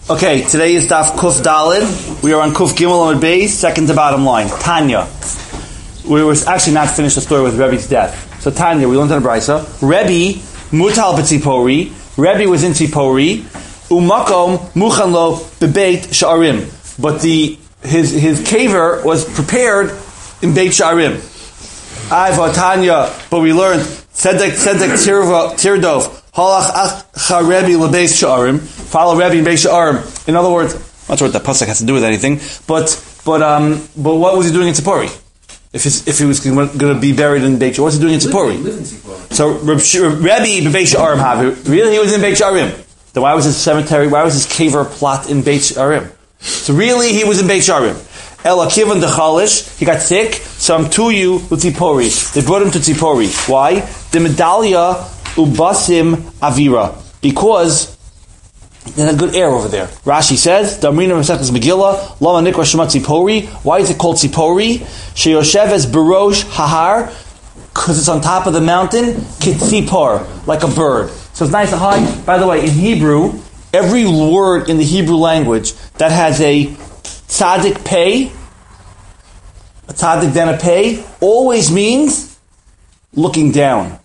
Okay, today is Daf Kuf Dalid. We are on Kuf Gimel Amud Beis, second to bottom line. Tanya. We were actually not finished the story with Rebbe's death. So Tanya, we learned in the Brisa. Rebbe Mutal B'Tzipori. Rebbe was in Tzipori. Umakom Muchan Lo Bebeit Sha'arim. But his caver was prepared in Beit Sha'arim. Aiva Tanya. But we learned Tzedek Tirdov. Halach Acha Rebbe Lebeis Sha'arim. Follow Rebbe in Beis Sha'arim. In other words, I'm not sure what that pasuk has to do with anything, but what was he doing in Tzipori? If he was going to be buried in Beit Sha'arim, what was he doing in Tzipori? He lived in Tzipori. So Rebbe in Beis Sha'arim have really he was in Beit Sha'arim. Then why was his cemetery? Why was his caver plot in Beit Sha'arim? So really he was in Beit Sha'arim. El Akivan Dechalish, he got sick. So I'm to you with Tzipori. They brought him to Tzipori. Why? The medallia ubasim avira, because there's a good air over there. Rashi says, Damrina Masechtas Megillah, Lama Nikra Shema Tzipori. Why is it called Tzipori? Sheyosheves Barosh Hahar, because it's on top of the mountain, Kitzipor, like a bird. So it's nice and high. By the way, in Hebrew, every word in the Hebrew language that has a tzaddik pei, a tzaddik then a pei, always means looking down.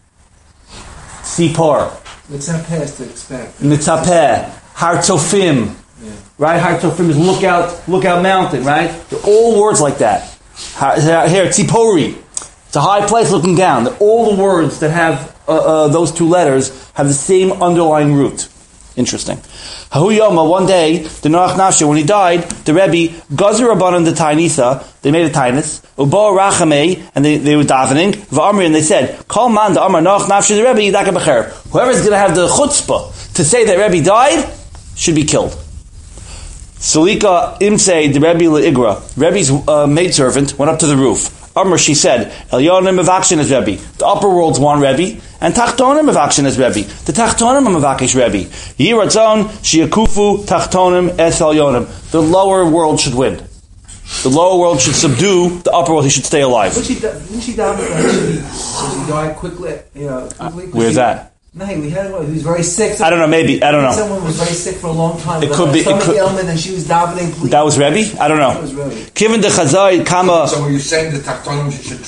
Sipor. Mitzapeh is to expect. Mitzapeh. Har Tzofim. Yeah. Right? Har Tzofim is lookout mountain, right? They're all words like that. Here, Tzipori. It's a high place looking down. All the words that have those two letters have the same underlying root. Interesting. Hahu Yoma, one day, the Noach Nafshe, when he died, the Rebbe, Gazer Rabbanan the Tainisa, they made a Tainis, Ubo Rachamei, and they were davening, V'amri, and they said, Kol man the Amar Noach Nafshe, the Rebbe, Yidaka Becher. Whoever's going to have the chutzpah to say that Rebbe died, should be killed. Salika Imsei, the Rebbe Le'igra, Rebbe's maidservant, went up to the roof. Amr, she said, Elyonim Mavakshin is Rebbe. The upper worlds want Rebbe, and Tachtonim Mavakshin is Rebbe. The Tachtonim Mavakish Rebbe. Yiratzon Shiakufu Tachtonim Es Elyonim. The lower world should win. The lower world should subdue the upper world. He should stay alive. Didn't she die? She died quickly. Where's that? No, he was very sick. I don't know. Maybe I don't know. Someone was very sick for a long time. It could be. Stomach ailment, and she was davening. Please. That was Rebbe. I don't know. That was Rebbe. Given the Chazai Kama. So were you saying the Tachtonim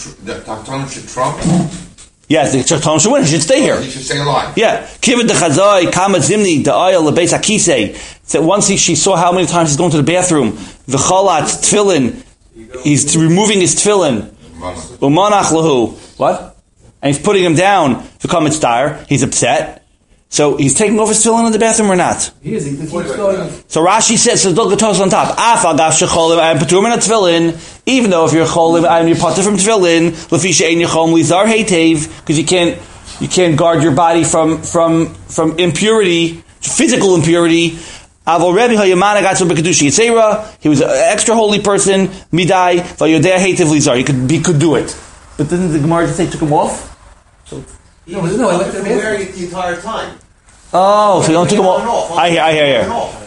should trump? Yes, the Tachtonim should win. He should stay here. He should stay alive. Yeah. Given the Chazai Kama Zimni the Ayah Lebeis Akisei. So once she saw how many times he's going to the bathroom. The Chalat Tefillin. He's removing his tefillin. Umanach lahu. What? And he's putting him down. V'kam Mitzdayer. He's upset. So he's taking off his tefillin in the bathroom or not? He is. He keeps going. So Rashi says, look at on top. Afal gav shecholim ayim paturim in a tefillin. Even though if you're cholim ayim you're patur from tefillin, lefisha ein yachom lizar heitev, because you can't guard your body from impurity, physical impurity. Avol Rebbe hayamana gatzu b'kedushi yitzera. He was an extra holy person. Midai vayodea heitev lizar. He could do it. But didn't the Gemara just say took him off? So No, I went to wearing it the entire time. Oh, so you don't took him off. I hear.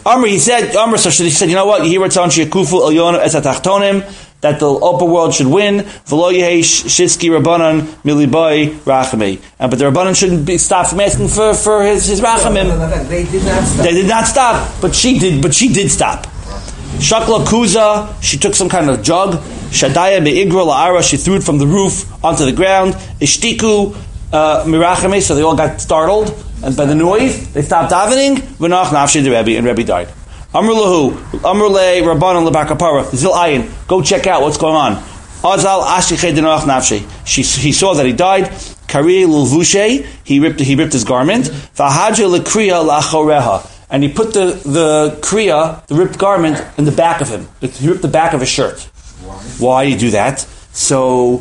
Amr, so she said, you know what? You hear what's on Shekufu Elyon Es Atachtonim, that the upper world should win. V'lo yehesh Shitski Rabbanan Milibai Rachamei. But the Rabbanan shouldn't stop from asking for his Rachamim. They did not stop, but she did stop. Shakla Kuza, she took some kind of jug. Shadaya Be'igra La'ara, she threw it from the roof onto the ground. Ishtiku Mirachame, so they all got startled, and by the noise, they stopped davening. V'nach nafshi the Rebbe, and Rebbe died. Amr lahu, Amr le Rabbanan lebakapara, Zil Ayin, go check out what's going on. Azal ashiche denach nafshi. He saw that he died. Kari lulvushe, he ripped his garment. V'haja lekriya lachoreha, and he put the kriya, the ripped garment, in the back of him. He ripped the back of his shirt. Why did he do that? So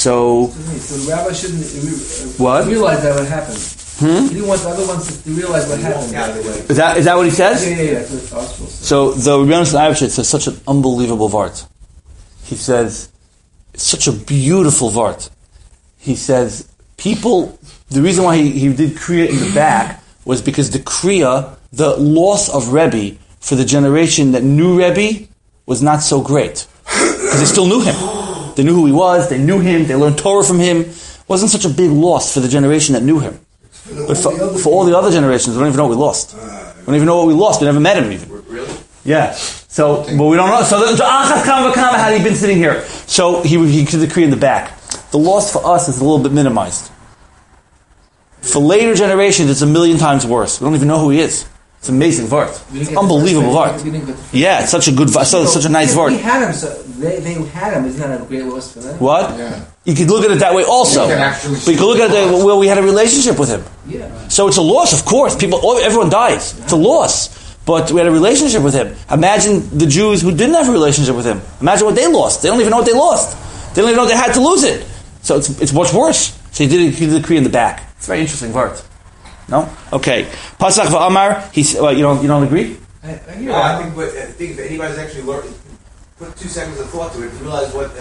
the rabbi shouldn't realize that would happen. He didn't want the other ones to realize what happened. By the way, is that what he says? Yeah. That's what possible. So the Rebbe Yonatan says such an unbelievable vart. He says it's such a beautiful vart. He says the reason why he did kriya in the back was because the kriya, the loss of Rebbe for the generation that knew Rebbe was not so great because they still knew him. They knew who he was, they knew him, they learned Torah from him. It wasn't such a big loss for the generation that knew him. But for all the other generations, we don't even know what we lost. don't even know what we lost. We never met him even. Really? Yeah. So, but we don't know. So, had he been sitting here? So he could decree in the back. The loss for us is a little bit minimized. For later generations, it's 1,000,000 times worse. We don't even know who he is. It's amazing vart. It's unbelievable vart. Yeah, it's such a good, such a nice vart. We had him, so they had him. Isn't that a great loss for them? What? Yeah. You could look at it that way also. But you could look at it where we had a relationship with him. Yeah. So it's a loss, of course. Everyone dies. It's a loss. But we had a relationship with him. Imagine the Jews who didn't have a relationship with him. Imagine what they lost. They don't even know what they lost. They don't even know they had to lose it. So it's much worse. So he did a decree in the back. It's very interesting vart. No? Okay. Pasach v'amar. You don't agree? I think if anybody's actually learned, put 2 seconds of thought to it, to realize what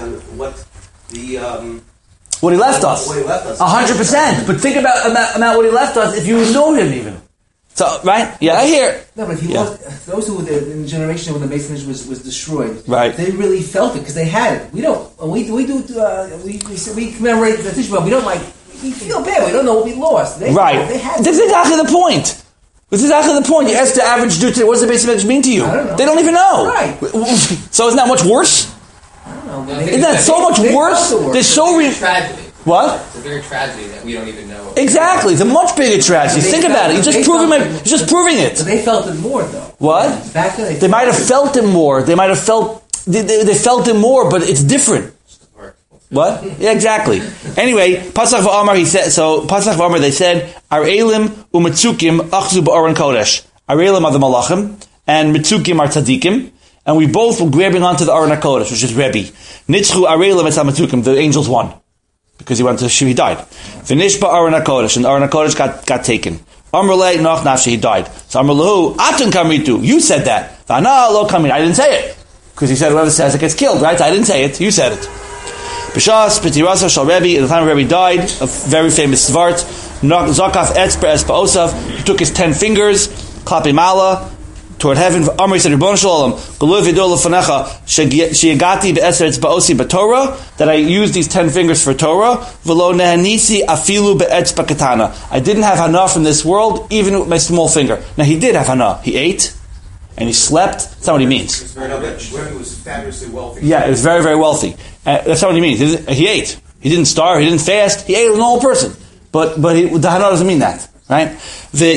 he left us. 100%. But think about what he left us if you know him even. So, right? Yeah, I hear. No, but he lost, those who were there in the generation when the Masonage was destroyed, right? They really felt it because they had it. We don't. We commemorate the Tisha B'Av. We don't we feel bad. We don't know what we lost. They had That's exactly the point. This is exactly the point. You ask the average dude today, what does the basic message mean to you? I don't know. They don't even know. Right. So isn't that much worse? I don't know. Isn't that so much worse? They're so tragedy. What? It's a bigger tragedy that we don't even know. Exactly. It's a much bigger tragedy. Think about it. You're just proving it. But they felt it more, though. What? Back then, they might have felt it more. They might have felt... They felt it more, but it's different. What? Yeah, exactly. Anyway, Pasach v'Amar, he said, so Pasach v'Amar, they said, Arelim u'metzukim achzu ba'aron kodesh. Arelim are the malachim, and metzukim are tzadikim, and we both were grabbing onto the Aron HaKodesh, which is Rebbe. Nitzchu Arelim et metzukim, the angels won. Because he went to he died. V'nishba Aron HaKodesh, and the Aron HaKodesh got taken. Amrulei noch nafshi, he died. So Amrullahu, atun kamritu, you said that. V'ana lo kamrit, I didn't say it. Because he said whoever says it gets killed, right? I didn't say it, you said it. B'shas P'tirasa Shal Rebbe, at the time Rebbe died, a very famous svart, Zakaf Etzber Espa he took his 10 fingers, Klapi Mala, toward heaven. Amri said, Ribbon Shalom, Goluv Yidol Lefanecha, She'yagati Be'eser Etzba Osi B'Torah, that I used these 10 fingers for Torah, V'lo Nehanisi Afilu Be'etzba Katana. I didn't have hana from this world, even with my small finger. Now he did have hana. He ate, and he slept. That's not what he means. Rebbe was fabulously wealthy. Yeah, he was very, very wealthy. That's not what he means. He ate. He didn't starve. He didn't fast. He ate as a normal person. But the hana doesn't mean that, right? I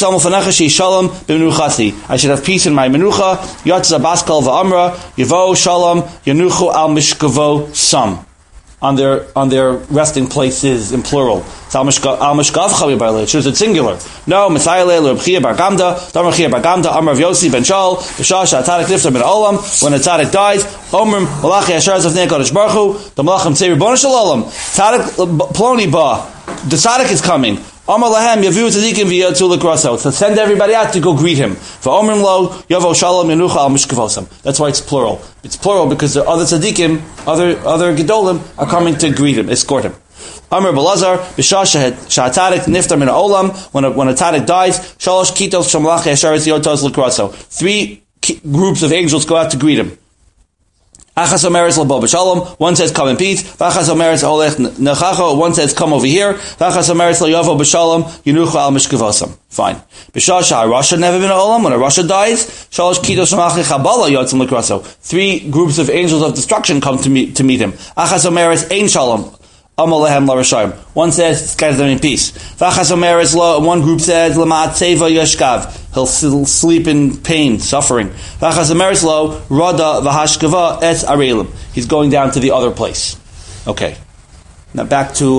should have peace in my menucha. Yatza baskal va'amra yavo shalom yanuchu al mishkavo sam. On their resting places in plural. It's al mishkav chavi b'alei. It's singular. No, Messiah le'Rabchia bar Gamda, Rabchia bar Gamda, Amar Yossi ben Shal, B'shah sha'atarik niftar ben olam. When a tzaddik dies, Omrim malachi asher zavnei Kodesh Baruch Hu, the malachim say Ribbon Shalom, tzaddik ploni ba. The tzaddik is coming. Amar lahem yavu tzadikim v'yatzu l'kraso. So send everybody out to go greet him. V'omrim lo yavo shalom yanucha al mishkavosam. That's why it's plural. It's plural because the other tzadikim, other gedolim are coming to greet him, escort him. Amar Balazar b'shah sha'atarik niftar min ha'olam. When a tzaddik dies, shalosh kitos shamalachi asheres yotos l'kraso. 3 groups of angels go out to greet him. Achas omeres labo b'shalom. One says come in peace. V'achas omeres olech nechacho. One says come over here. V'achas omeres lo yavo b'shalom yunucha al mishkavosam. Fine. B'shah sha'arasha never been olam. When a Rasha dies, shalosh kitos shamachi chabala yotzim l'kraso. 3 groups of angels of destruction come to meet him. Achas omeres ein shalom. Amalehem la Rashayim. One says, scatter them in peace. V'achas omeres lo. One group says, Lama tseva yashkav. He'll sleep in pain, suffering. V'achas omeres lo. Rada v'hashkava et arelim. He's going down to the other place. Okay. Now back to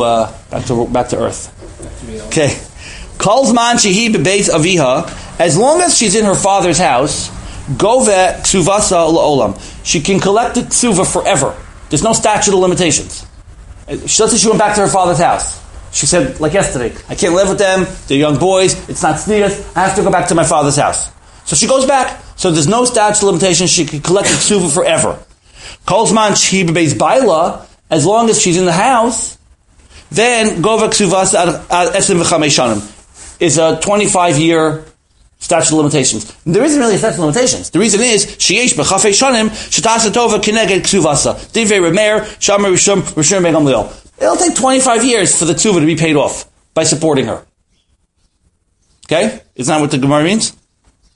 earth. Okay. Kolzman shehi bebeis aviha. As long as she's in her father's house, gove ksuvasa la'olam. She can collect the ksuva forever. There's no statute of limitations. Let's say she went back to her father's house. She said, like yesterday, I can't live with them, they're young boys, it's not sneers, I have to go back to my father's house. So she goes back. So there's no statute of limitations, she can collect the ksuva forever. Kolzman shehi bebeis baila, as long as she's in the house, then gova ksuvas esim v'chamei shanim is a 25-year statute of limitations. There isn't really a statute of limitations. The reason is sheyesh b'chafei shanim shetasa tova kineged ksuvasa divrei Remeir shamer rishon ben Gamliel. It'll take 25 years for the tzuva to be paid off by supporting her. Okay, isn't that what the Gemara means?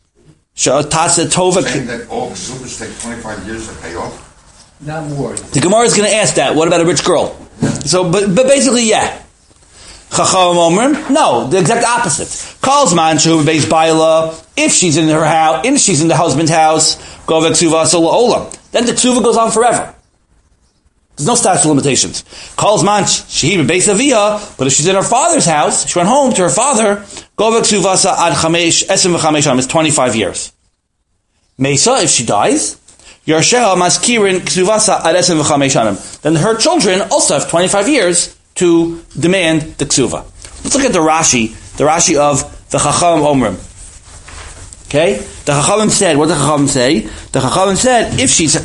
Tasa Tova. Saying that all ksubas take 25 years to pay off? Not more. The Gemara is going to ask that. What about a rich girl? So, but basically, yeah. Chacham Omrim, no, the exact opposite. Calls man shehu beis baila. If she's in her house, if she's in the husband's house, govek ksuva sola olam. Then the ksuva goes on forever. There's no statute of limitations. Calls man shehi beis avia, but if she's in her father's house, she went home to her father. Govek ksuva ad chamesh esem v'chamesh is 25 years. Mesa, if she dies, Yersheha maskirin ksuvasa ad esem v'chamesh. Then her children also have 25 years to demand the ksuva. Let's look at the Rashi of the Chacham Omrim. Okay? The Chachamim said, what did the Chachamim say? The Chachamim said, if she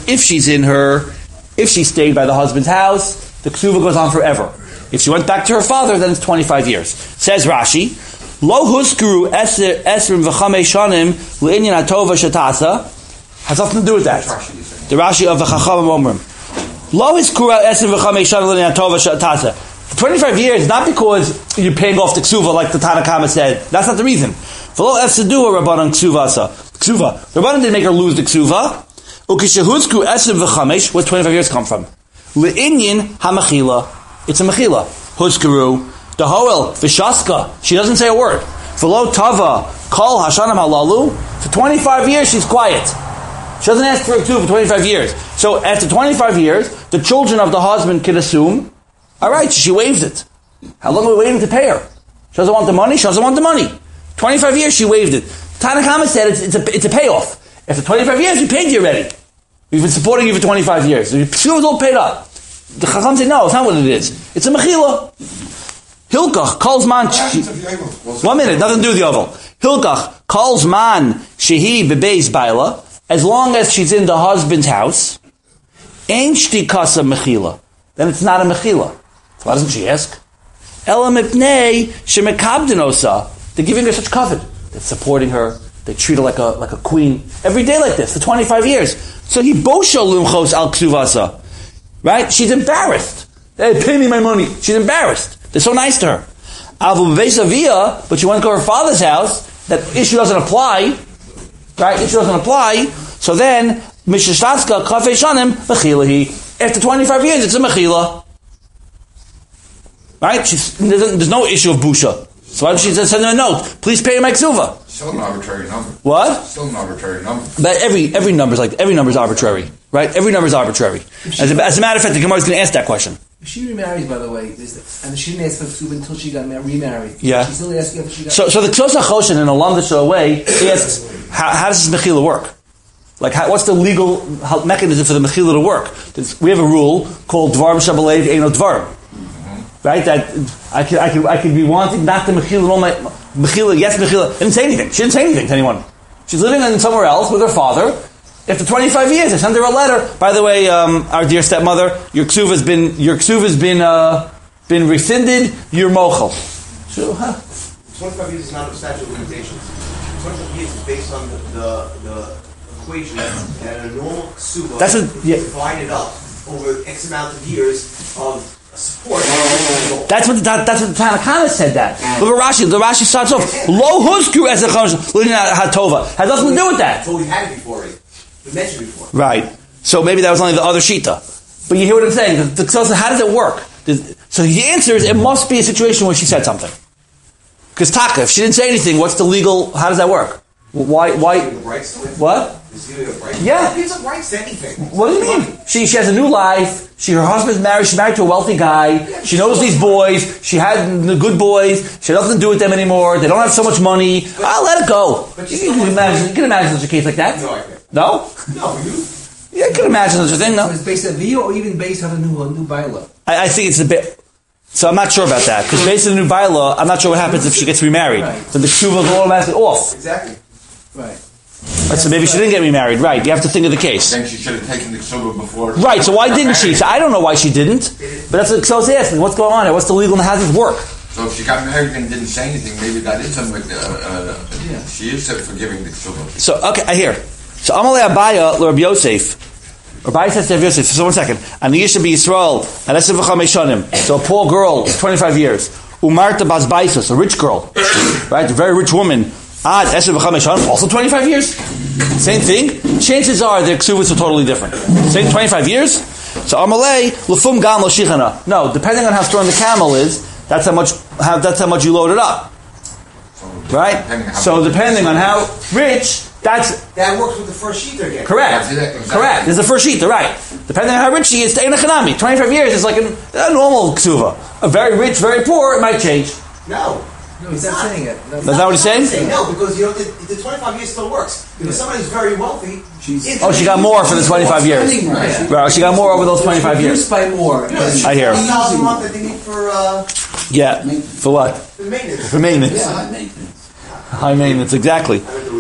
stayed by the husband's house, the ksuva goes on forever. If she went back to her father, then it's 25 years. Says Rashi, Lo huskuru esrim v'chamei shanim l'inyan atova shatasa. Has nothing to do with that. The Rashi of the Chachamim Omrim. Lo huskuru esrim v'chamei shanim l'inyan atova shatasa. 25 years, not because you're paying off the ksuva like the Tanakama said. That's not the reason. V'lo efsedu Rabbanan ksuvasa. Ksuva. Rabbanan didn't make her lose the ksuva. Ukishahuzku esrim v'chamesh. Where's 25 years come from? Le'inyin hamachila. It's a machila. Huskuru. The hoel v'shaska. She doesn't say a word. V'lo tava kol hashanam halalu. For 25 years, she's quiet. She doesn't ask for a ksuva for 25 years. So after 25 years, the children of the husband can assume, all right, she waived it. How long are we waiting to pay her? She doesn't want the money. She doesn't want the money. 25 years, she waived it. Tanakama said it's a payoff. After 25 years, we paid you already. We've been supporting you for 25 years. The ksuva is all paid up. The Chacham said, no, it's not what it is. It's a mechila. Hilkach calls man. 1 minute, nothing to do with the oval. Hilkach calls man shehi bebeis baila. As long as she's in the husband's house, ain't shti kasa mechila. Then it's not a mechila. So why doesn't she ask? Elam ipnei shemekabdenosa. They're giving her such covet. They're supporting her. They treat her like a queen every day like this for 25 years. So he bosho lumchos al ksuvasa. Right? She's embarrassed. Hey, pay me my money. She's embarrassed. They're so nice to her. Avu v'vesavia, but she went to her father's house. That issue doesn't apply. Right? Issue doesn't apply. So then, mishashtatska kafei shanim mechilahi. After 25 years, it's a mechila. Right? There's no issue of busha. So why don't she send her a note? Please pay my ksuva. Still an arbitrary number. What? Still an arbitrary number. But every number is arbitrary, right? Every number is arbitrary. As a matter of fact, the Gemara is going to ask that question. If she remarries, by the way, and she didn't ask for ksuva until she got remarried. Yeah. She's still asking if she got. So the Ksos HaChoshen in a Lamdasha way, he asks, how does this mechila work? Like, what's the legal mechanism for the mechila to work? We have a rule called dvar b'shabalev eino dvar. Right? That I could be wanting not the mechila, all my mechila, yes mechila. Didn't say anything. She didn't say anything to anyone. She's living in somewhere else with her father. After 25 years, I send her a letter. By the way, our dear stepmother, your ksuva's been rescinded. You're mochel. So, 25 years is not a statute of limitations. 25 years is based on the equation that a normal ksuva divided up over X amount of years of support. That's what the Tanakama said that. Look at Rashi. The Rashi starts off, Lo huskru es hatova. Has nothing to do with that. So we had it before, we mentioned before. Right. So maybe that was only the other shita. But you hear what I'm saying? How does it work? So he answers, it must be a situation where she said something. Because Taka, if she didn't say anything, what's the legal, how does that work? Why? What? Yeah. Gives up rights to anything. What do you mean? She has a new life. Her husband's married. She's married to a wealthy guy. She knows these boys. She had the good boys. She has nothing to do with them anymore. They don't have so much money. I'll let it go. You can imagine such a case like that. No, I can't. No? No, you? Yeah, I can imagine such a thing. No. So it's based on Via or even based on a new bylaw? I think it's a bit. So I'm not sure about that because based on the new bylaw, I'm not sure what happens if she gets remarried. Right. So the ksuva is automatically off. Exactly. Right. So maybe she didn't get remarried. Right. You have to think of the case. I think she should have taken the ksuba before. Right. So why didn't she? So I don't know why she didn't. But that's what Ksos asking. What's going on here? What's the legal and how does it work? So if she got married and didn't say anything, maybe that is something. She is forgiving the ksuba. So okay, I hear. So Amalei Abaya l'Rabbi Yosef. Rabbi says to Rabbi Yosef. So 1 second. Aniyisha b'Yisrael anesim v'chamei shanim. So a poor girl, 25 years. Umarta bas baisus, a rich girl, right? A very rich woman. Also 25 years. Same thing. Chances are the ksuvas are totally different. Same 25 years. So Amalei lefum gam lo shichana. No, depending on how strong the camel is, that's how much you load it up. Right? So depending on how rich, that works with the first sheet again. Correct. Exactly. Correct. There's the first sheet, right. Depending on how rich she is, 25 years is like a normal ksuva. A very rich, very poor, it might change. No, he's not saying it. That's not what he's saying? No, because the 25 years still works. Because somebody's very wealthy. She got more for the 25 years. Right. She got more over those 25 years. Used by more. I hear. $1,000 a month that they need for yeah. For what? for maintenance. For maintenance. Yeah, high maintenance. High maintenance, exactly.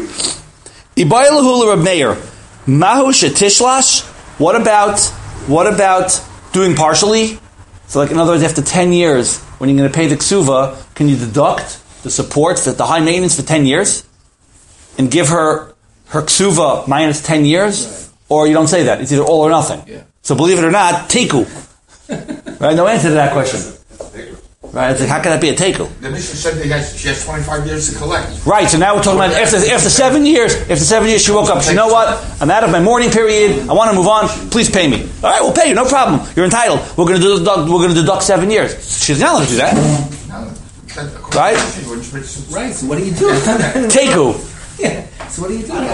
Ibaylahu Reb Meir. Mahu shetishlash. What about doing partially? So, like in other words, after 10 years, when you're going to pay the ksuva, can you deduct the support for the high maintenance for 10 years and give her ksuva minus 10 years? Right. Or you don't say that. It's either all or nothing. Yeah. So believe it or not, teku. Right? No answer to that question. Right? It's like, how can that be a teku? The Mishnah said she has 25 years to collect. Right, so now we're talking about after 7 years, she woke up, she said, you know what, I'm out of my mourning period, I want to move on, please pay me. All right, we'll pay you, no problem. You're entitled. We're going to deduct 7 years. She's not allowed to do that. Right? Right, so what do you do? Teku. Yeah, so what do you do?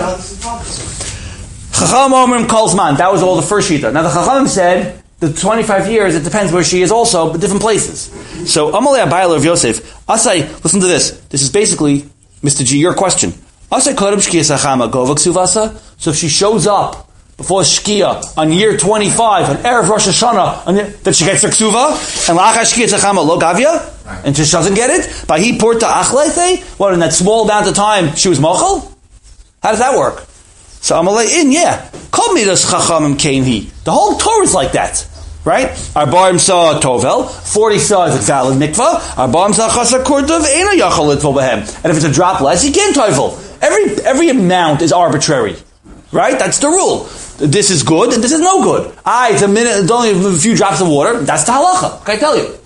Chacham Omrim Kolzman, that was all the first shita. Now the Chacham said, the 25 years, it depends where she is also, but different places. So, Amalei Abayla of Yosef, Asai, listen to this. This is basically, Mr. G, your question. Asai Kodem Shkia Sachama Govak Suvasa. So if she shows up before Shkia on year 25, on Erev Rosh Hashanah, that she gets her Ksuva, and La'achar Shkia Sachama Lo Gavya, and she doesn't get it, by he Porta Achleithe, what, in that small amount of time, she was Mochel? How does that work? So Amalei, yeah. Kol Midas Chachamim Kain. The whole Torah is like that. Right? Arbaim saw Tovel, 40 saw is a valid mikvah, Arbaim saw Chasar Kurtav, Eina Yachal Litval Behem. And if it's a drop less, you can't Tovel. Every amount is arbitrary. Right? That's the rule. This is good and this is no good. It's it's only a few drops of water, that's the halacha. Can I tell you?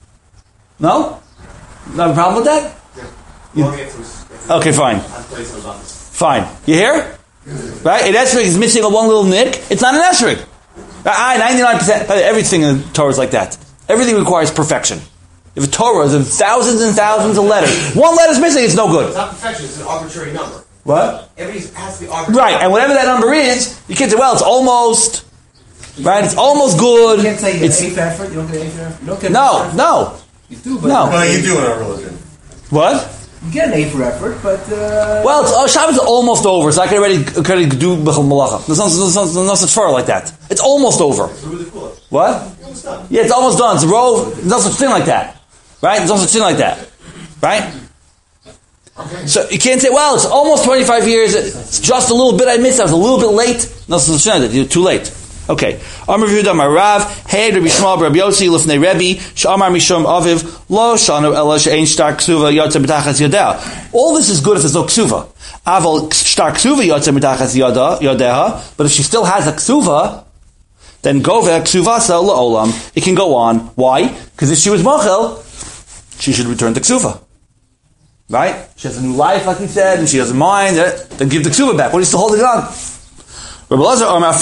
No? Not a problem with that? Okay, fine. Fine. You hear? Right? An esrog is missing a one little nick, it's not an esrog. 99%, everything in the Torah is like that. Everything requires perfection. If a Torah is thousands and thousands of letters, one letter's missing, it's no good. It's not perfection, it's an arbitrary number. What? Everything has to be arbitrary. Right, and whatever that number is, you can't say, well, it's almost, right? It's almost good. You can't say it's A for effort, you don't get A for effort? You don't get No. You do, but... No. Well, you do in our religion. What? You get an A for effort, but... Well, Shabbos is almost over, so I can already do B'chol Malacha. There's no such far like that. It's almost over. What? Yeah, it's almost done. It's a row. There's no such thing like that. Right? There's no such thing like that. Right? Okay. So you can't say, well, it's almost 25 years. It's just a little bit I missed. I was a little bit late. No such thing like that. You're too late. Okay. Amar Yehuda Amar Rav, Hey Rabbi Shmuel Rabbi Yossi Lifnei Rebbe, Sh'amar Mishum Aviv, Lo Shanu Ela She'ein Shtar Ksuva Yotze B'tachas Yodea. All this is good if there's no Ksuva. Aval Shtar Ksuva Yotze B'tachas Yodeha, but if she still has a Ksuva, then Goveh Ksuvasa La'olam, it can go on. Why? Because if she was Mochel, she should return to Ksuva. Right? She has a new life, like we said, and she doesn't mind it, then give the Ksuva back. What are you still holding on? He says,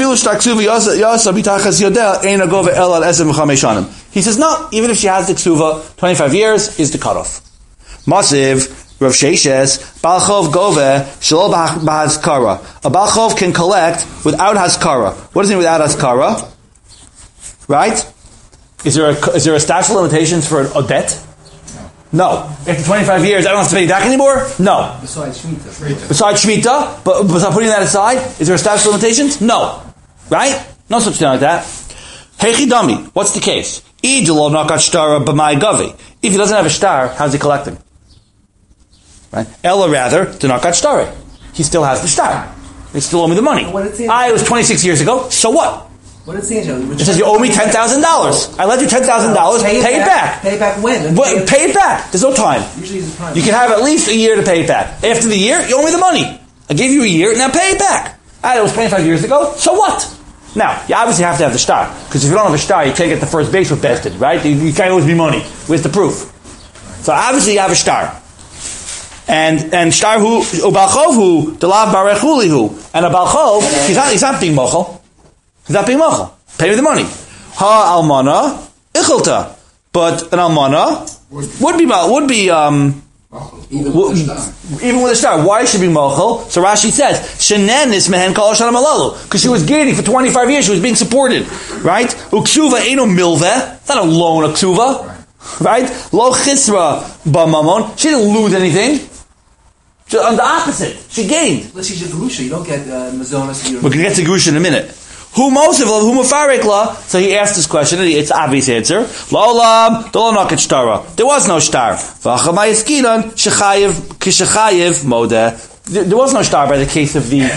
no, even if she has the ksuva, 25 years is the cutoff. Masiv, Rav Sheishes, Balchov Gove, Shalom Bahazkara. A Balchov can collect without Hazkara. What does it mean without Hazkara? Right? Is there a statute of limitations for a debt? No. After 25 years, I don't have to pay you back anymore? No. Besides Shemitah. Besides Shemitah, but besides putting that aside, is there a statute of limitations? No. Right? No such thing like that. Hechidami, what's the case? If he doesn't have a star, how's he collecting? Right? Ella rather, to not got star. He still has the star. They still owe me the money. It was 26 years ago, so what? What did it say? It says you owe me $10,000. I lent you $10,000. Pay it back. Pay it back when? Pay it back. There's no time. Usually it's time. You can have at least a year to pay it back. After the year, you owe me the money. I gave you a year, now pay it back. It was 25 years ago, so what? Now, you obviously have to have the star. Because if you don't have a star, you can't get the first base with bested, right? You can't always be money. Where's the proof? So obviously you have a star. And shtar hu ubalchov hu delav barechuli hu. And a balchov, he's not being mochel. He's not being mochel. Pay me the money. Ha almana ichilta. But an almana would be even with a star. Why should be mochel? So Rashi says shenen is mehen kol shanam alalu, because she was gaining for 25 years. She was being supported, right? Uksuva eno milveh. It's not a loan. Uksuva, right? Lo chisra b'mamon. She didn't lose anything. On the opposite, she gained. Unless she's a gerusha, you don't get mazonas. We're going to get to gerusha in a minute. Who most of who mufarek la? So he asked this question, and it's obvious answer. Lo'olam dolo naket shtara. There was no shtar. V'achamay eskilan shechayev kishechayev modeh. There was no shtar by the case of the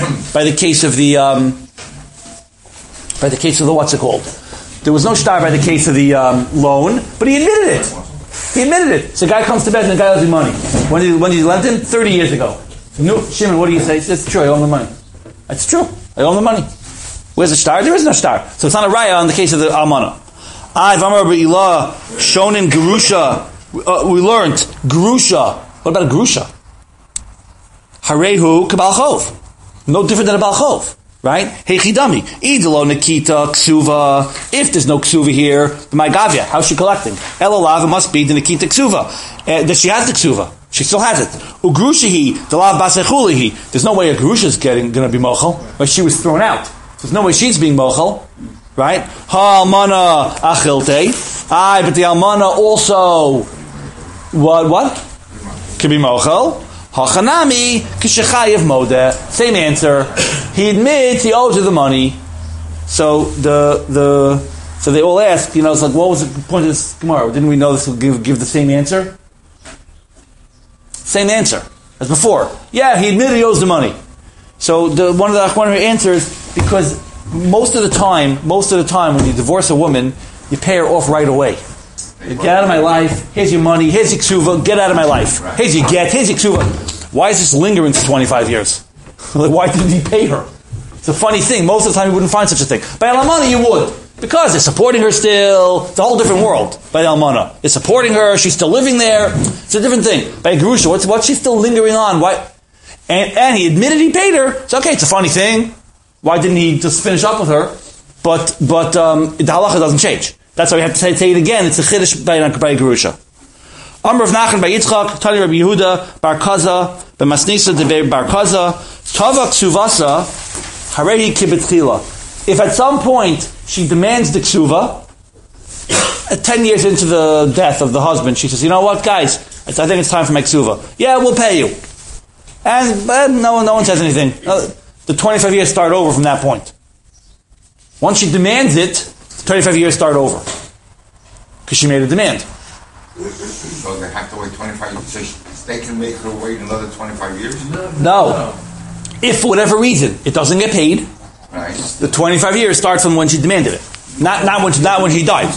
what's it called? There was no shtar by the case of the loan, but he admitted it. He admitted it. So a guy comes to bed and the guy owes him money. When did he lend him? 30 years ago. No, Shimon, what do you say? He says, it's true, I owe him the money. That's true. I owe him the money. Where's the star? There is no star. So it's not a raya on the case of the almana. V'amar b'ilah shonin gerusha. We learned gerusha. What about a gerusha? Harehu k'balchov. No different than a balchov. Right? Heichidami. Idelo Nikita ksuva. If there's no ksuva here, my gavia, how's she collecting? Elalav, it must be the Nikita ksuva. That she has the ksuva. She still has it. Ugrushihi, the lav basechulihi. There's no way a grusha is going to be mochel, but she was thrown out. There's no way she's being mochel. Right? Ha almana achilte. But the almana also, what? Could be mochel. Hachanami kishechayev modeh. Same answer. He admits he owes her the money. So so they all ask, it's like, what was the point of this Gemara? Didn't we know this would give the same answer? Same answer as before. Yeah, he admitted he owes the money. So one of her answers, because most of the time when you divorce a woman, you pay her off right away. Get out of my life. Here's your money. Here's your ksuva. Get out of my life. Here's your get. Here's your ksuva. Why is this lingering for 25 years? Why didn't he pay her? It's a funny thing. Most of the time you wouldn't find such a thing. By Almana you would. Because they're supporting her still. It's a whole different world. By Almana. They're supporting her. She's still living there. It's a different thing. By Gerusha, what's she still lingering on? Why? And he admitted he paid her. It's okay. It's a funny thing. Why didn't he just finish up with her? But the halacha doesn't change. That's why we have to say it again. It's a chiddush by Gerusha. Amr of Nachman by Yitzchak, Tani Rabbi Yehuda, Bar Kaza, B'masnisa de Bar Kaza, Tava Ksuvasa, Harehi Kibetchila. If at some point she demands the ksuva, 10 years into the death of the husband, she says, you know what, guys, I think it's time for my ksuva. Yeah, we'll pay you. And no one says anything. The 25 years start over from that point. Once she demands it, 25 years start over. Because she made a demand. So they have to wait 25 years. So they can make her wait another 25 years? No. If for whatever reason it doesn't get paid, right, the 25 years starts from when she demanded it. Not when she died.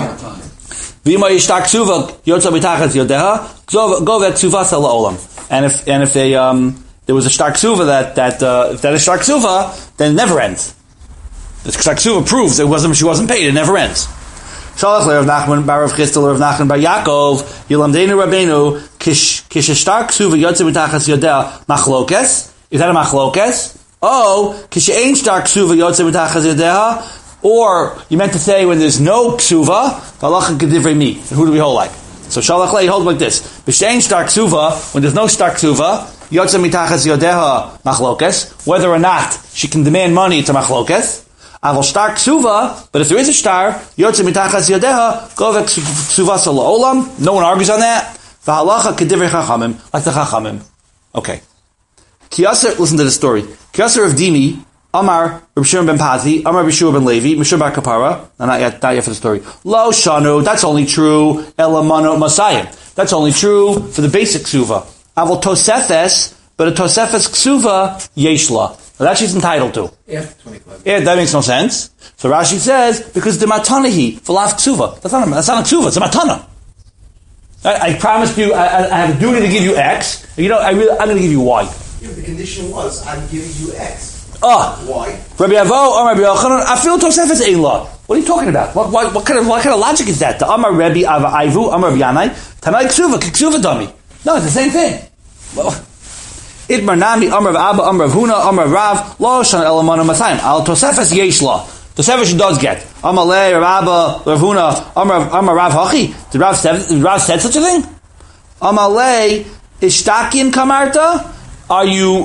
And if there was a shtar ksuva that is shtar ksuva, then it never ends. The shtar ksuva proves she wasn't paid. It never ends. Shalach le'Rav Nachman bar Rav Chisda le'Rav Nachman bar Yaakov Yilamdeinu Rabbeinu kisheshtar ksuva yotze mitachas yodea machlokes. Is that a machlokes? Oh, kishe'ein shtar ksuva yotze mitachas yodea. Or you meant to say when there's no ksuva, halacha kedivrei mi. Who do we hold like? So Shalach le'i hold like this: b'she'ein shtar ksuva, when there's no shtar ksuva, yotze mitachas yodea machlokes. Whether or not she can demand money, it's a machlokes. Aval shtar ksuva, but if there is a shtar, yotze mitachas yodeha, govek ksuva sala olam. No one argues on that. V'halacha kedivrei chachamim, like the chachamim. Okay. Kiyaser, listen to the story. Kiyaser of Dimi, Amar Reb Shimon ben Pazi, Amar Bishua ben Levi, Mishur bar Kapara. Not yet for the story. Lo shanu, that's only true. Elamano masayim, that's only true for the basic ksuva. Aval tosefes, but a tosefes ksuva yeshla. That she's entitled to. Yeah, 25. Yeah, that makes no sense. So Rashi says, because the matanahi, for laf ksuva. That's not a ksuva, it's a matana. I promised you, I have a duty to give you X. I'm going to give you Y. Yeah, the condition was, I'm giving you X. Y. Rabbi Avo, or Rabbi Yochanan, I feel tosefes eila. What are you talking about? What kind of logic is that? The Amar Rabbi Ava Ivu, Amar Rabbi Yanai, Tanai ksuva, ksuva dummy. No, it's the same thing. Itmar Nami, Amar Abba, Amar Huna, Amar Rav, Lo Shan Elamana Matayim. Al Tosefes Yeshla. Tosefes she does get. Amar Le, Rav Abba, Rav Huna, Amar Rav Hachi. Did Rav said such a thing? Amar Le, Ishtakin Kamarta? Are you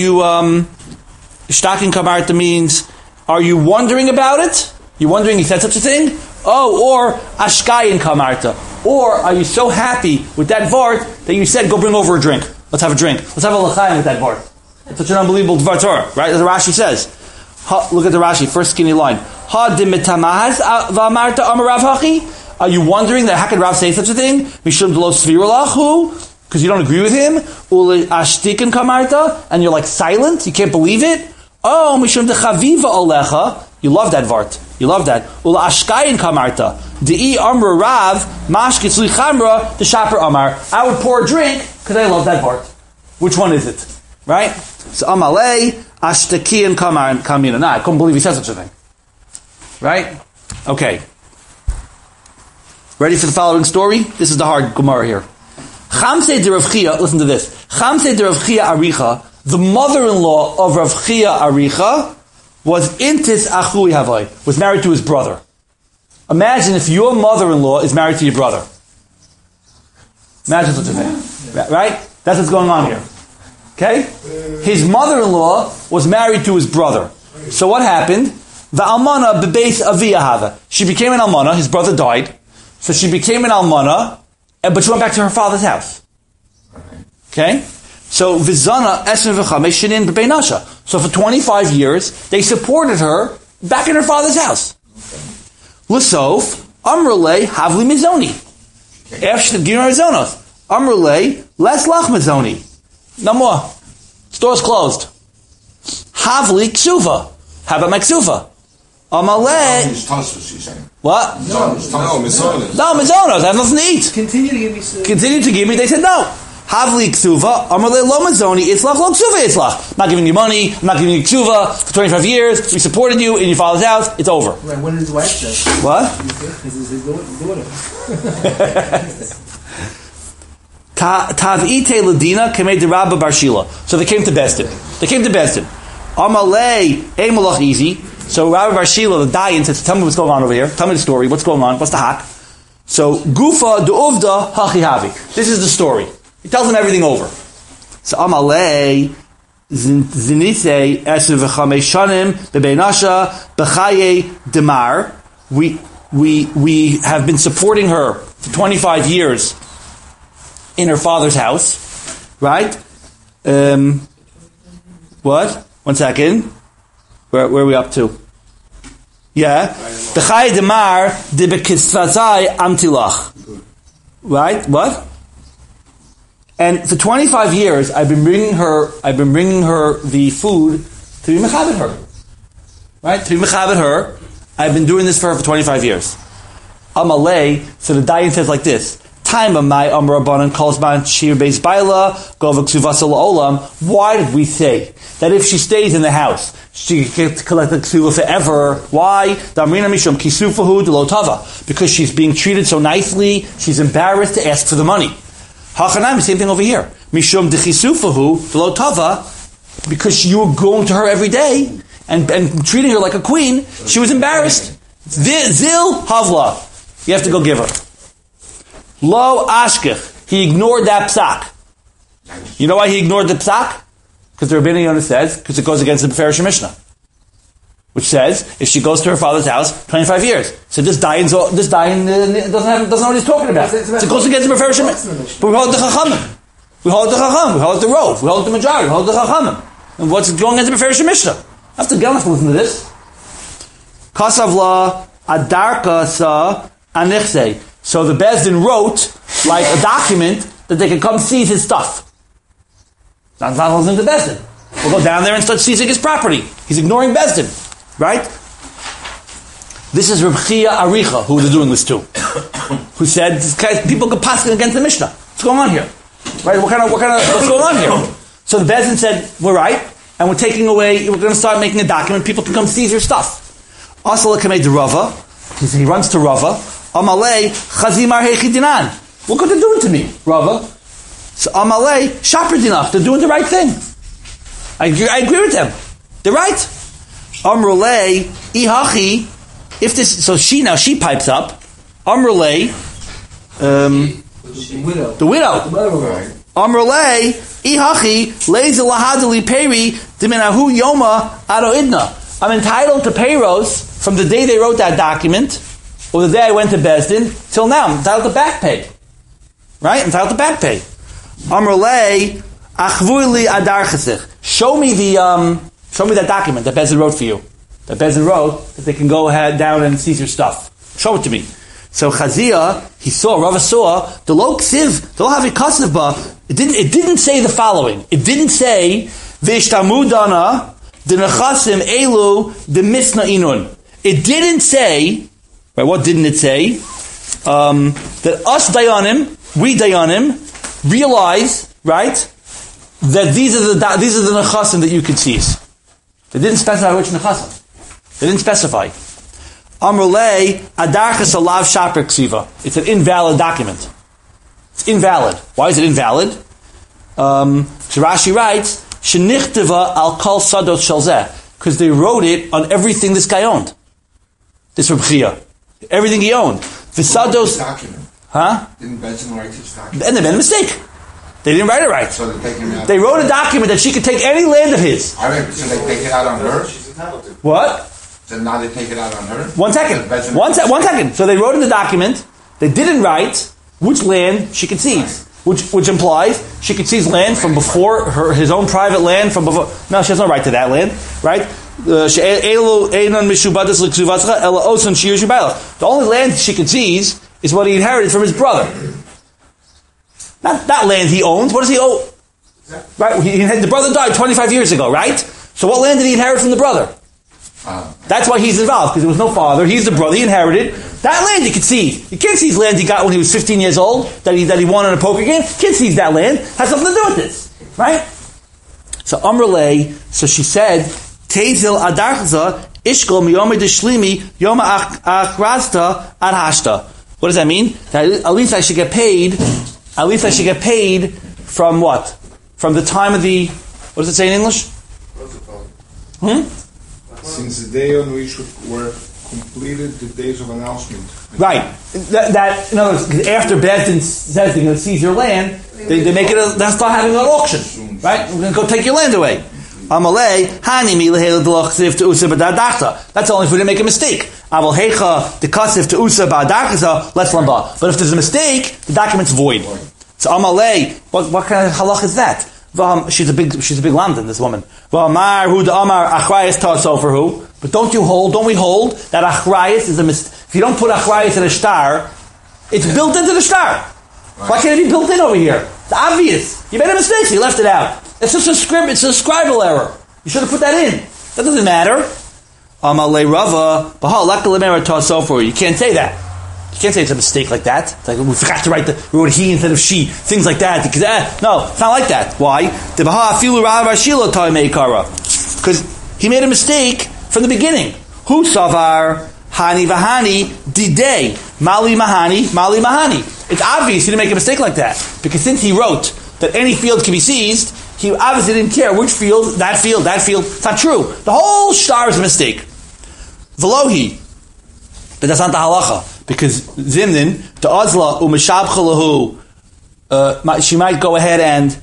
Ishtakin Kamarta means, are you wondering about it? You wondering he said such a thing? Oh, or Ashkayin Kamarta. Or are you so happy with that Vart that you said, go bring over a drink. Let's have a drink. Let's have a l'chaim with that Vart. It's such an unbelievable Dvar Torah, right? As the Rashi says. Look at the Rashi, first skinny line. Ha dimitamahaz v'amarta amar Rav Hachi? Are you wondering that how could Rav say such a thing? Mishum d'lo svirulahu? Because you don't agree with him? Uli ashtikin kamarta? And you're like silent? You can't believe it? Oh, mishum dechaviva olecha. You love that Vart. You love that. Ula ashkayin kamarta. De'i amra Rav, mashkitz li chamra, the shaper amar. I would pour a drink because I love that Vart. Which one is it? Right? So amalei, ashtakiyin kamina. Nah, I couldn't believe he said such a thing. Right? Okay. Ready for the following story? This is the hard Gemara here. Chamsei de Rav Chia, listen to this. Chamsei de Rav Chia Aricha, the mother-in-law of Rav Chia Aricha, was intis achui havai, was married to his brother. Imagine if your mother-in-law is married to your brother. Imagine such a thing. Right? That's what's going on here. Okay? His mother-in-law was married to his brother. So what happened? The almana bebeis avia hava. She became an almana, his brother died. So she became an almana, but she went back to her father's house. Okay? So vizana esen v'chamesh shinin b'beinasha. So for 25 years, they supported her back in her father's house. L'sof, amrulei havli mizoni. After the Gimar Zonos. Amrulei, les lach mizoni. No more. Store's closed. Havli ksuva. How about my ksuva? Amalei. What? No, mizonos. No, mizonos. I have nothing to eat. Continue to give me. Continue to give me. They said no. Havli ksuva. Amalei lo mizoni. Itzlach lo ksuva itzlach. I'm not giving you money. I'm not giving you ksuva for 25 years. We supported you in your father's house. It's over. Right, what did his wife say? What? This is his daughter. Tav'ite ladina kamei de Rabba bar Shila. So they came to Besdin. Amalei emalach easy. So Rabbi bar Shila, the Dayan, says, tell me what's going on over here. Tell me the story. What's going on? What's the hak? So Gufa de'uvda hachi havi. This is the story. He tells them everything over. So Amalei zinise esev v'chamei shanim bebeinasha b'chaye demar. We have been supporting her for 25 years in her father's house, right? What? 1 second. Where are we up to? Yeah. B'chai demar de bekisvazai amtilach. Right? What? And for 25 years, I've been bringing her the food to be mechabed her. Right? To be mechabed her. I've been doing this for her for 25 years. Amalei, so the Dayan says like this. Time of my Rabbanan calls man shir beis baila govak suvasal olam. Why did we say that if she stays in the house, she can collect the ksuva forever? Why? Damrina mishum kisufahu delotava. Because she's being treated so nicely, she's embarrassed to ask for the money. Hachanam, same thing over here. Mishum dechisufahu delotava. Because you were going to her every day and treating her like a queen, she was embarrassed. Zil havla. You have to go give her. Lo ashkech. He ignored that psak. You know why he ignored the psak? Because the Rabbeinu Yonah says, because it goes against the Beferish Mishnah, which says if she goes to her father's house, 25 years. So this Dayan doesn't know what he's talking about. So it goes against the Beferish Mishnah. But we hold the Chachamim. We hold the Rov. We hold the majority. We hold the Chachamim. And what's going against the Beferish Mishnah? I have to listen to this. Kasavla adarka sa anichse. So the Bezdin wrote, like a document, that they can come seize his stuff. Sounds not listening to Bezdin. We'll go down there and start seizing his property. He's ignoring Bezdin. Right? This is Reb Chia Aricha, who they're doing this to. Who said, people can pass against the Mishnah. What's going on here? Right? What's going on here? So the Bezdin said, we're right, and we're going to start making a document, people can come seize your stuff. Asala kamei de Rava. He runs to Rava. Amalei chazimar hechidinan. What could they do to me, Rava? So Amalei, Shaper Dinach, they're doing the right thing. I agree with them. They're right. Amrulei, Ihachi, if this, so she pipes up. Amrulei, the widow. Amrulei, Ihachi, Leza Lahadali Peri, Diminahu Yoma Ado Idna. I'm entitled to payros from the day they wrote that document, or the day I went to Bezdin, till now. I'm entitled to back pay. Right? I'm entitled to back pay. Amrulei, Achvuili Adar Chesich. Show me that document that Bezdin wrote for you. That Bezdin wrote that they can go ahead down and seize your stuff. Show it to me. So Chazia, Rava saw, the lo ksiv, the lo havi kasev ba. It didn't say the following. It didn't say V'ishtamu dana the nechasim elu the misna inun. It didn't say. Right? What didn't it say? That us dayanim, we dayanim, realize, right, that these are the nechasim that you can seize. They didn't specify which nechasim. They didn't specify. Amrulei adarchas alav shaper ksiva. It's an invalid document. It's invalid. Why is it invalid? So Rashi writes, shenichteva al kol sadot shalzeh, because they wrote it on everything this guy owned. This Reb Chia. Everything he owned. V'sados. Huh? Didn't Bezdin write his document? And they made a mistake. They didn't write it right. So they wrote a document that she could take any land of his. All right, so they take it out on her? What? So now they take it out on her? One second. One second. So they wrote in the document, they didn't write which land she could seize. Which implies she could seize land from before his own private land from before. No, she has no right to that land, right? The only land she could seize is what he inherited from his brother. Not that land he owns. What does he owe? Right? The brother died 25 years ago, right? So what land did he inherit from the brother? That's why he's involved, because there was no father. He's the brother. He inherited that land. You could seize. You can't seize land he got when he was 15 years old that he won in a poker game. You can't seize that land. Has something to do with this, right? So Amrulei. So she said, "Tezil adarcha ishkol miyoma deshlimi yoma achrasta ad hashta." What does that mean? That at least I should get paid. At least I should get paid from what? From the time of the. What does it say in English? Since the day on which were completed the days of announcement. Right. That in other words, after Bezdin says they're going to seize your land, they make it. They start having an auction. Right. We're going to go take your land away. Amalei hanimi lehel d'lochziv to usa b'dadachta. That's only if we didn't make a mistake. Aval hecha dekasiv to usa b'dadachta let's lamba. But if there's a mistake, the document's void. So Amalei, what kind of halach is that? She's a big London, this woman. But don't we hold that achrayas is a mistake? If you don't put achrayas in a star, it's built into the star. Right. Why can't it be built in over here? It's obvious. You made a mistake, so you left it out. It's just a script, it's a scribal error. You should have put that in. That doesn't matter. You can't say that. You can't say it's a mistake like that. It's like we forgot to write we wrote he instead of she. Things like that. Because, no, it's not like that. Why? Because he made a mistake from the beginning. Hu savar hani vahani didei mali mahani. It's obvious he didn't make a mistake like that. Because since he wrote that any field can be seized, he obviously didn't care which field, that field. It's not true. The whole star is a mistake. Velohi. But that's not the halacha. Because Zimnin, the Azla, Umeshabchalahu, she might go ahead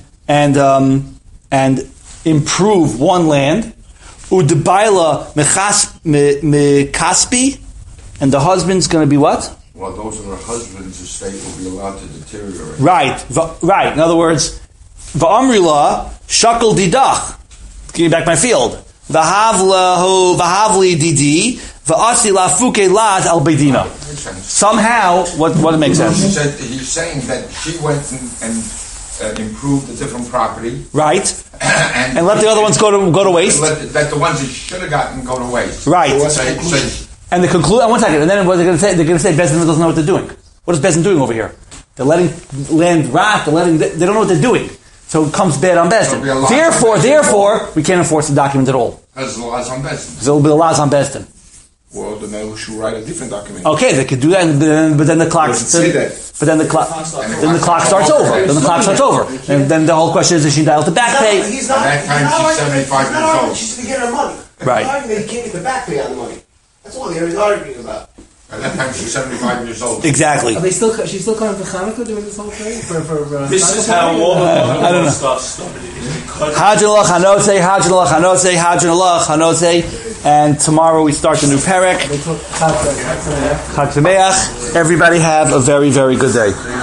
and improve one land. Udebaila Mekaspi, and the husband's going to be what? Well, those are her husband's estate will be allowed to deteriorate. Right. In other words, Va'amrila, Shakal Didach, give me back my field. V'havli Didi, V'asi Lafuke Lad Al Bedina. Somehow, what makes sense? He's saying that she went and improved a different property. Right. and let the other ones go to waste. Let the ones that she should have gotten go to waste. Right. And the conclusion. One second. And then what they're going to say? They're going to say Bezdin doesn't know what they're doing. What is Bezdin doing over here? They're letting land rot. They don't know what they're doing. So it comes bad on Bezdin. Therefore, we can't enforce the document at all. Because the law's on Bezdin. Because there will be the laws on Bezdin. Well, then they should write a different document. Okay, they could do that, but then the clock. Doesn't say that. But then the clock starts over. Then the clock starts over. And then the whole question is she entitled to back pay? He's not. At that time, she's 75 years old. She's going to get her money. Right. He's arguing that he can't get the back pay on the money. That's all he's arguing about. At that time, she's 75 years old. Exactly. Are they still? She's still coming for Hanukkah doing this whole thing for This is how all I don't know. the stuff started. Hajjalach Hanotze, Hajjalach Hanotze, Hajjalach Hanotze, and tomorrow we start the new Perek. Chag Sameach. Everybody have a very, very good day.